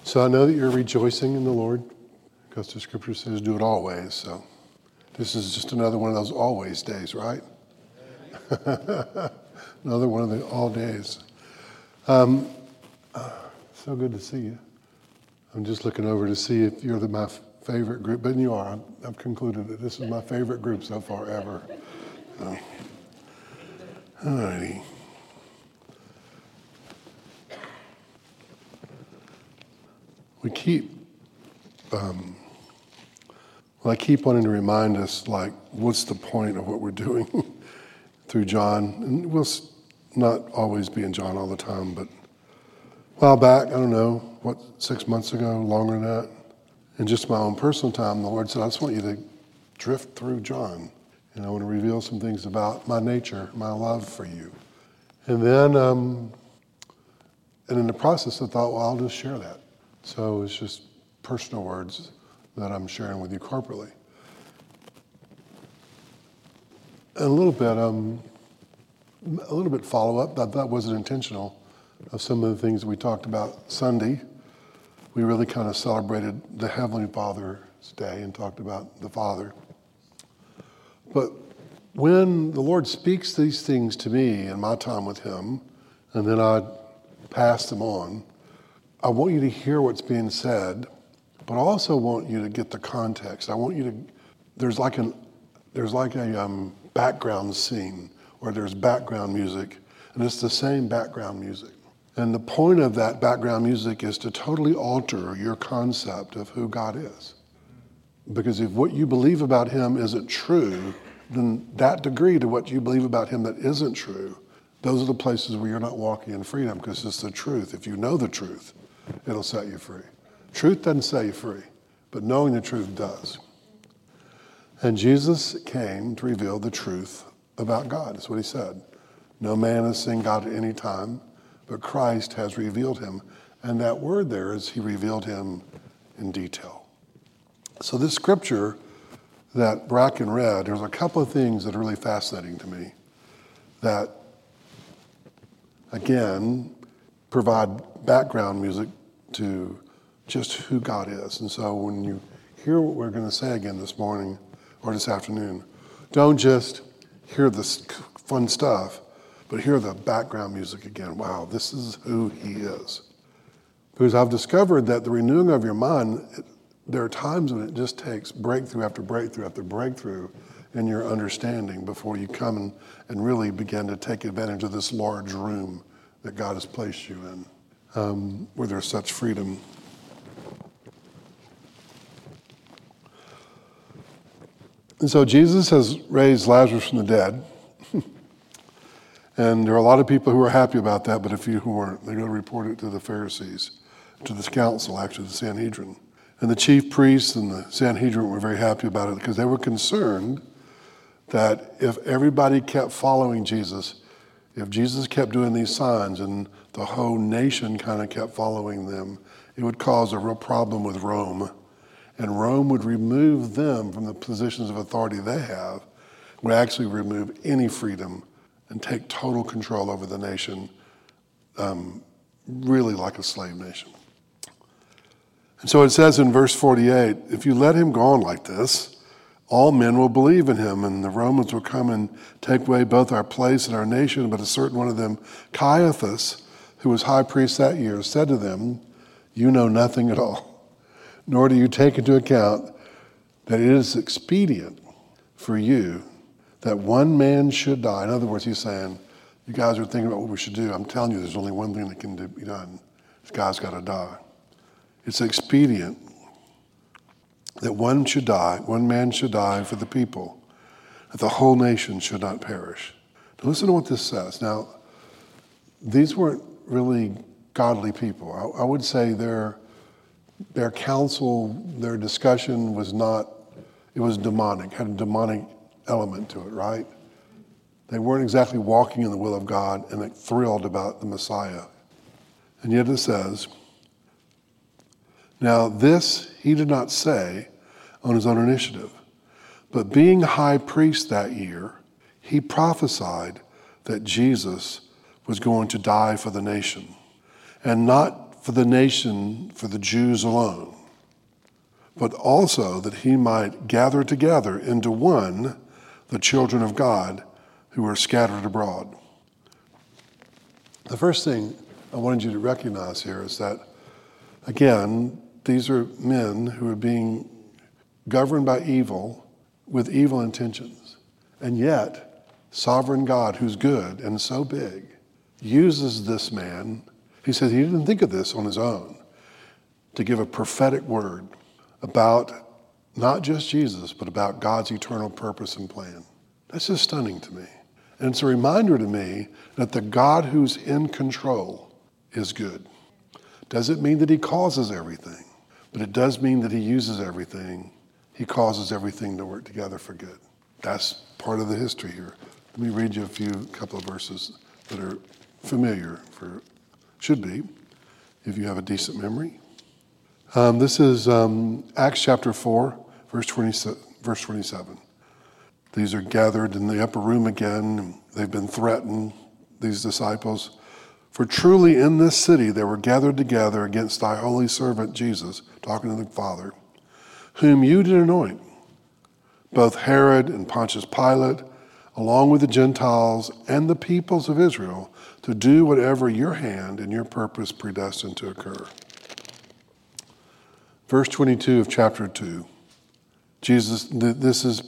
So I know that you're rejoicing in the Lord because the scripture says do it always. So this is just another one of those always days, right? Another one of the all days. So good to see you. I'm just looking over to see if you're my favorite group, but you are. I've concluded that this is my favorite group so far ever. So, all righty. We keep, I keep wanting to remind us, like, what's the point of what we're doing through John? And we'll not always be in John all the time, but a while back, I don't know, 6 months ago, longer than that, in just my own personal time, the Lord said, I just want you to drift through John, and I want to reveal some things about my nature, my love for you. And then, and in the process, I thought, well, I'll just share that. So it's just personal words that I'm sharing with you corporately. And a little bit follow-up. That wasn't intentional of some of the things that we talked about Sunday. We really kind of celebrated the Heavenly Father's Day and talked about the Father. But when the Lord speaks these things to me in my time with Him, and then I pass them on, I want you to hear what's being said, but I also want you to get the context. I want you to, there's like a background scene, or there's background music, and it's the same background music. And the point of that background music is to totally alter your concept of who God is. Because if what you believe about Him isn't true, then that degree to what you believe about Him that isn't true, those are the places where you're not walking in freedom, because it's the truth. If you know the truth, it'll set you free. Truth doesn't set you free, but knowing the truth does. And Jesus came to reveal the truth about God. That's what He said. No man has seen God at any time, but Christ has revealed Him. And that word there is He revealed Him in detail. So this scripture that Bracken read, there's a couple of things that are really fascinating to me that, again, provide background music to just who God is. And so when you hear what we're going to say again this morning or this afternoon, don't just hear this fun stuff, but hear the background music again. Wow, this is who He is. Because I've discovered that the renewing of your mind, there are times when it just takes breakthrough after breakthrough after breakthrough in your understanding before you come and really begin to take advantage of this large room that God has placed you in, where there's such freedom. And so Jesus has raised Lazarus from the dead. And there are a lot of people who are happy about that, but a few who weren't. They go to report it to the Pharisees, to the council, actually, the Sanhedrin. And the chief priests and the Sanhedrin were very happy about it because they were concerned that if everybody kept following Jesus, if Jesus kept doing these signs and the whole nation kind of kept following them, it would cause a real problem with Rome. And Rome would remove them from the positions of authority they have, would actually remove any freedom and take total control over the nation, really like a slave nation. And so it says in verse 48, if you let Him go on like this, all men will believe in Him, and the Romans will come and take away both our place and our nation. But a certain one of them, Caiaphas, who was high priest that year, said to them, you know nothing at all, nor do you take into account that it is expedient for you that one man should die. In other words, he's saying, you guys are thinking about what we should do. I'm telling you, there's only one thing that can be done. This guy's got to die. It's expedient that one man should die for the people, that the whole nation should not perish. Now listen to what this says. Now, these weren't really godly people. I would say their counsel, their discussion was demonic, had a demonic element to it, right? They weren't exactly walking in the will of God and thrilled about the Messiah. And yet it says, now this he did not say on his own initiative, but being high priest that year, he prophesied that Jesus was going to die for the nation, and not for the nation, for the Jews alone, but also that he might gather together into one the children of God who are scattered abroad. The first thing I wanted you to recognize here is that, again, these are men who are being governed by evil with evil intentions. And yet, sovereign God, who's good and so big, uses this man. He says he didn't think of this on his own, to give a prophetic word about not just Jesus, but about God's eternal purpose and plan. That's just stunning to me. And it's a reminder to me that the God who's in control is good. Doesn't mean that he causes everything, but it does mean that he uses everything. He causes everything to work together for good. That's part of the history here. Let me read you a couple of verses that are familiar, should be, if you have a decent memory. This is Acts chapter 4, verse 27. These are gathered in the upper room again. They've been threatened, these disciples. For truly in this city they were gathered together against thy holy servant Jesus, talking to the Father, whom you did anoint, both Herod and Pontius Pilate, along with the Gentiles and the peoples of Israel, to do whatever your hand and your purpose predestined to occur. Verse 22 of chapter 2. This is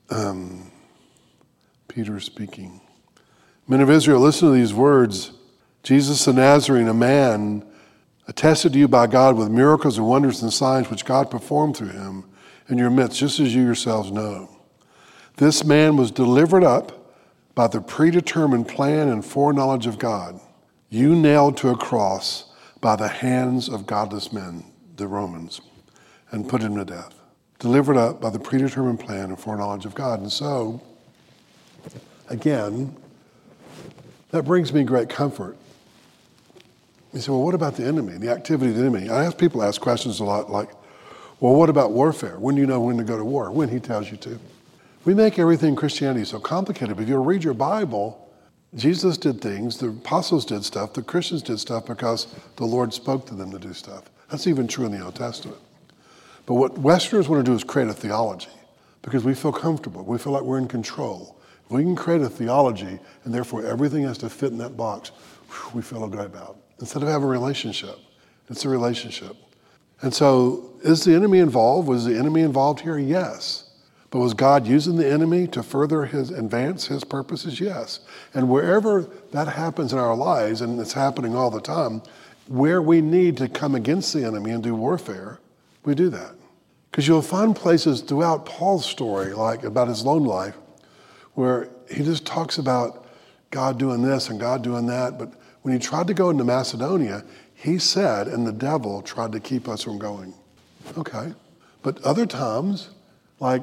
Peter speaking. Men of Israel, listen to these words. Jesus the Nazarene, a man attested to you by God with miracles and wonders and signs which God performed through him in your midst, just as you yourselves know. This man was delivered up by the predetermined plan and foreknowledge of God. You nailed to a cross by the hands of godless men, the Romans, and put him to death. Delivered up by the predetermined plan and foreknowledge of God. And so, again, that brings me great comfort. You say, well, what about the enemy, the activity of the enemy? I ask people ask questions a lot like, well, what about warfare? When do you know when to go to war? When he tells you to. We make everything in Christianity so complicated, but if you read your Bible, Jesus did things, the apostles did stuff, the Christians did stuff because the Lord spoke to them to do stuff. That's even true in the Old Testament. But what Westerners want to do is create a theology because we feel comfortable. We feel like we're in control. If we can create a theology and therefore everything has to fit in that box, we feel good about it. Instead of having a relationship, it's a relationship. And so is the enemy involved? Was the enemy involved here? Yes. But was God using the enemy to further advance his purposes? Yes. And wherever that happens in our lives, and it's happening all the time, where we need to come against the enemy and do warfare, we do that. Because you'll find places throughout Paul's story, like about his lone life, where he just talks about God doing this and God doing that. But when he tried to go into Macedonia, he said, and the devil tried to keep us from going. Okay. But other times, why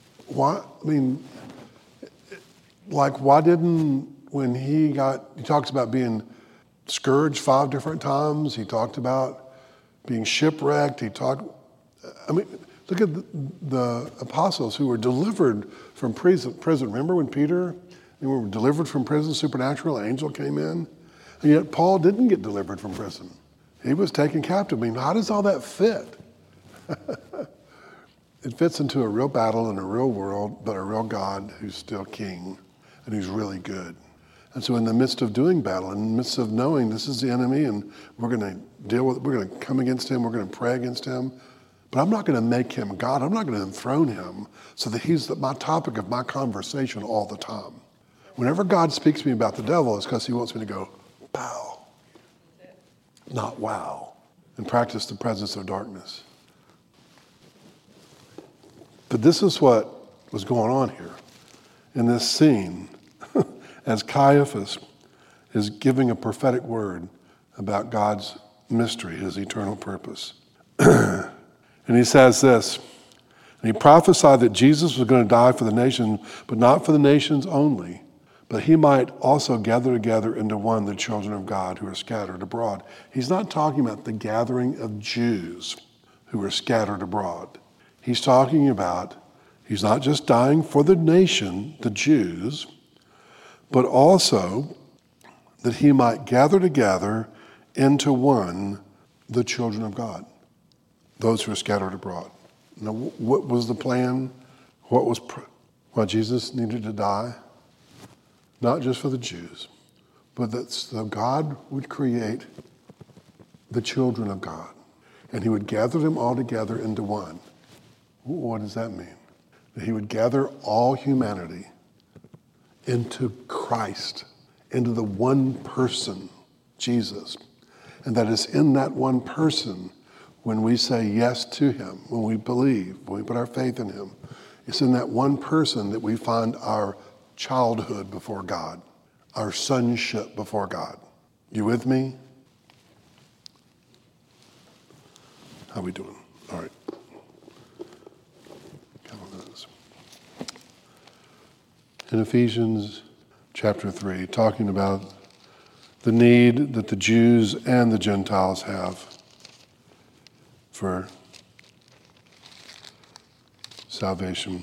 didn't, when he talks about being scourged 5 different times, he talked about being shipwrecked, look at the apostles who were delivered from prison. Remember when Peter, they were delivered from prison, supernatural, an angel came in? And yet Paul didn't get delivered from prison. He was taken captive. How does all that fit? It fits into a real battle in a real world, but a real God who's still king and who's really good. And so in the midst of doing battle, in the midst of knowing this is the enemy and we're going to come against him, we're going to pray against him, but I'm not going to make him God. I'm not going to enthrone him so that he's my topic of my conversation all the time. Whenever God speaks to me about the devil, it's because he wants me to go, pow, not wow, and practice the presence of darkness. But this is what was going on here in this scene as Caiaphas is giving a prophetic word about God's mystery, his eternal purpose. And he says this, and he prophesied that Jesus was going to die for the nation, but not for the nations only, but he might also gather together into one the children of God who are scattered abroad. He's not talking about the gathering of Jews who are scattered abroad. He's talking about, he's not just dying for the nation, the Jews, but also that he might gather together into one the children of God, those who are scattered abroad. Now, what was the plan? Why Jesus needed to die? Not just for the Jews, but that so God would create the children of God, and he would gather them all together into one. What does that mean? That he would gather all humanity into Christ, into the one person, Jesus. And that is in that one person, when we say yes to him, when we believe, when we put our faith in him, it's in that one person that we find our childhood before God, our sonship before God. You with me? How we doing? All right. Couple minutes. In Ephesians chapter 3, talking about the need that the Jews and the Gentiles have for salvation.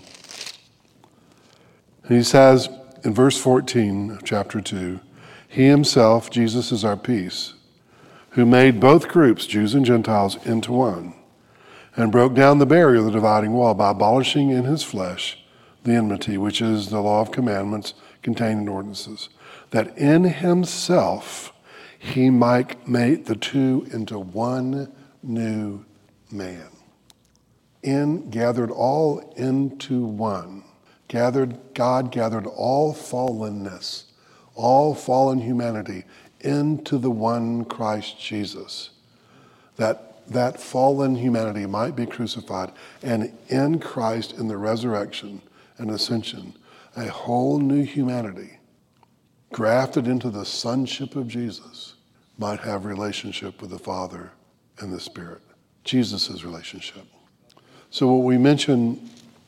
And he says in verse 14 of chapter 2, he himself, Jesus, is our peace, who made both groups, Jews and Gentiles, into one, and broke down the barrier of the dividing wall by abolishing in his flesh the enmity, which is the law of commandments contained in ordinances, that in himself he might make the two into one new man. Gathered all into one. God gathered all fallenness, all fallen humanity into the one Christ Jesus. That fallen humanity might be crucified, and in Christ, in the resurrection and ascension, a whole new humanity grafted into the sonship of Jesus might have relationship with the Father and the Spirit. Jesus' relationship. So what we mentioned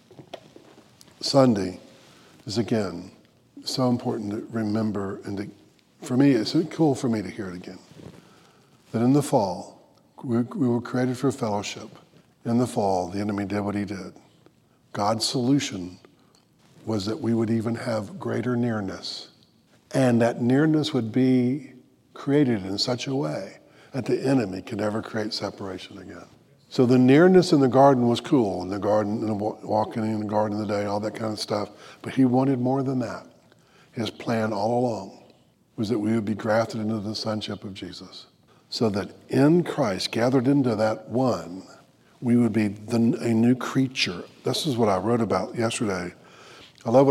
Sunday is, again, so important to remember, and for me, it's cool for me to hear it again, that in the fall, we were created for fellowship. In the fall, the enemy did what he did. God's solution was that we would even have greater nearness, and that nearness would be created in such a way that the enemy can never create separation again. So the nearness in the garden was cool, in the garden, and walking in the garden of the day, all that kind of stuff. But he wanted more than that. His plan all along was that we would be grafted into the sonship of Jesus, so that in Christ, gathered into that one, we would be a new creature. This is what I wrote about yesterday. I love what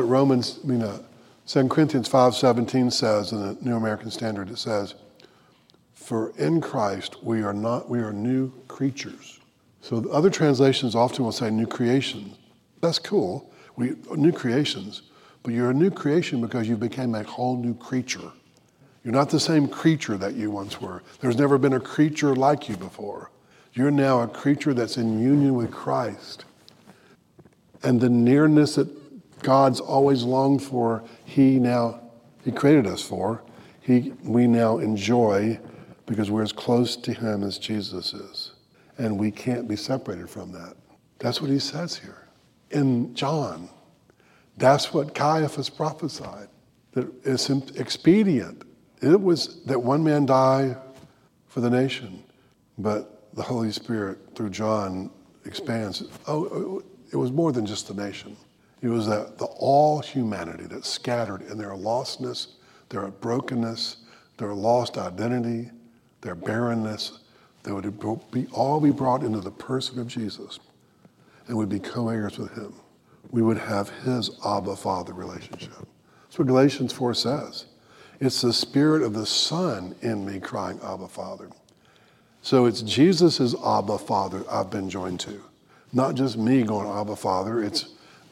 2 Corinthians 5:17 says in the New American Standard. It says, "For in Christ we are new creatures." So the other translations often will say new creation. That's cool. We new creations, but you're a new creation because you became a whole new creature. You're not the same creature that you once were. There's never been a creature like you before. You're now a creature that's in union with Christ. And the nearness that God's always longed for, He created us for, we now enjoy because we're as close to Him as Jesus is. And we can't be separated from that. That's what he says here. In John, that's what Caiaphas prophesied, that it's expedient. It was that one man die for the nation, but the Holy Spirit, through John, expands. It was more than just the nation. It was that all humanity that's scattered in their lostness, their brokenness, their lost identity, their barrenness, they would all be brought into the person of Jesus and would be co-heirs with him. We would have his Abba Father relationship. That's what Galatians 4 says. It's the Spirit of the Son in me crying, Abba Father. So it's Jesus' Abba Father I've been joined to. Not just me going, Abba Father. It's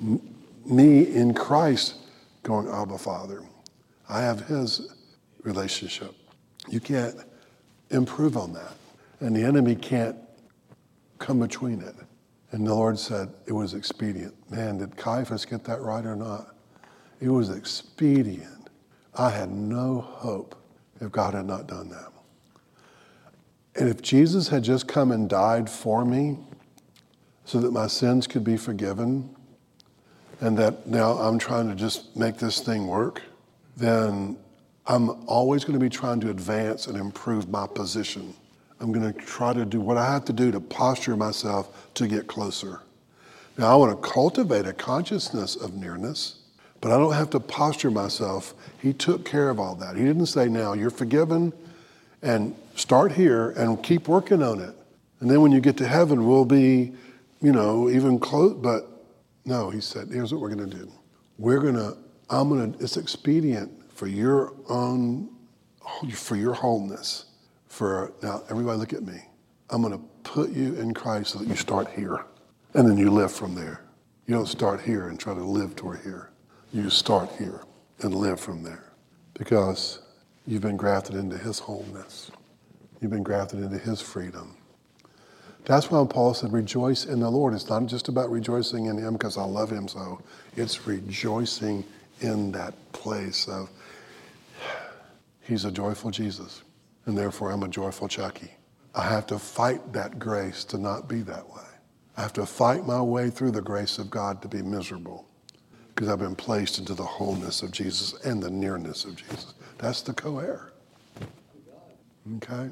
me in Christ going, Abba Father. I have his relationship. You can't improve on that. And the enemy can't come between it. And the Lord said it was expedient. Man, did Caiaphas get that right or not? It was expedient. I had no hope if God had not done that. And if Jesus had just come and died for me so that my sins could be forgiven, and that now I'm trying to just make this thing work, then I'm always going to be trying to advance and improve my position. I'm going to try to do what I have to do to posture myself to get closer. Now, I want to cultivate a consciousness of nearness, but I don't have to posture myself. He took care of all that. He didn't say, now you're forgiven and start here and keep working on it. And then when you get to heaven, we'll be, even close. But no, he said, here's what we're going to do. It's expedient for your wholeness. Now, everybody look at me. I'm going to put you in Christ so that you start here. And then you live from there. You don't start here and try to live toward here. You start here and live from there. Because you've been grafted into his wholeness. You've been grafted into his freedom. That's why Paul said, rejoice in the Lord. It's not just about rejoicing in him because I love him so. It's rejoicing in that place of, he's a joyful Jesus. And therefore I'm a joyful Chucky. I have to fight that grace to not be that way. I have to fight my way through the grace of God to be miserable because I've been placed into the wholeness of Jesus and the nearness of Jesus. That's the co-heir. Okay?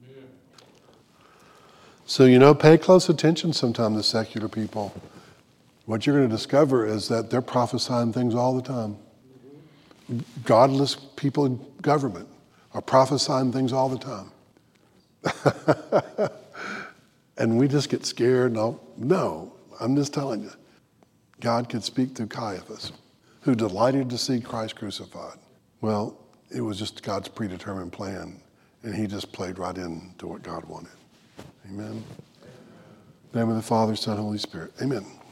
So, pay close attention sometimes to secular people. What you're going to discover is that they're prophesying things all the time. Godless people in government are prophesying things all the time. And we just get scared. No, I'm just telling you. God could speak through Caiaphas, who delighted to see Christ crucified. Well, it was just God's predetermined plan, and he just played right into what God wanted. Amen. In the name of the Father, Son, Holy Spirit. Amen.